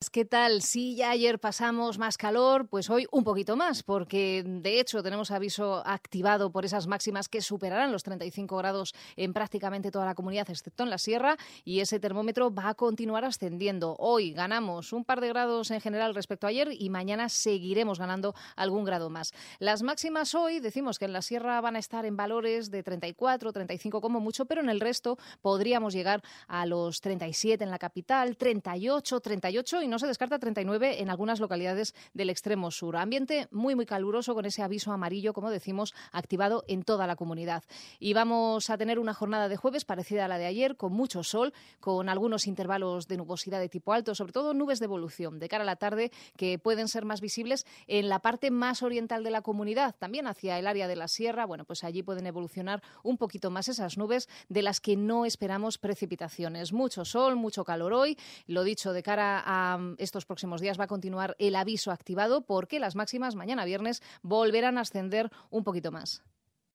días, ¿qué tal? Sí, ya ayer pasamos más calor, pues hoy un poquito más, porque de hecho tenemos aviso activado por esas máximas que superarán los 35 grados en prácticamente toda la comunidad, excepto en la sierra, y ese termómetro va a continuar ascendiendo. Hoy ganamos un par de grados en general respecto a ayer y mañana seguiremos ganando algún grado más. Las máximas hoy, decimos que en la sierra van a estar en valores de 34, 35 como mucho, pero en el resto podríamos llegar a los 37 en la capital, 38 y no se descarta 39 en algunas localidades del extremo sur. Ambiente muy, muy caluroso con ese aviso amarillo, como decimos, activado en toda la comunidad. Y vamos a tener una jornada de jueves parecida a la de ayer, con mucho sol, con algunos intervalos de nubosidad de tipo alto, sobre todo nubes de evolución de cara a la tarde que pueden ser más visibles en la parte más oriental de la comunidad, también hacia el área de la sierra. Bueno, pues allí pueden evolucionar un poquito más esas nubes de las que no esperamos precipitaciones. Mucho sol, mucho calor hoy. Lo dicho, de cara a estos próximos días va a continuar el aviso activado porque las máximas mañana viernes volverán a ascender un poquito más.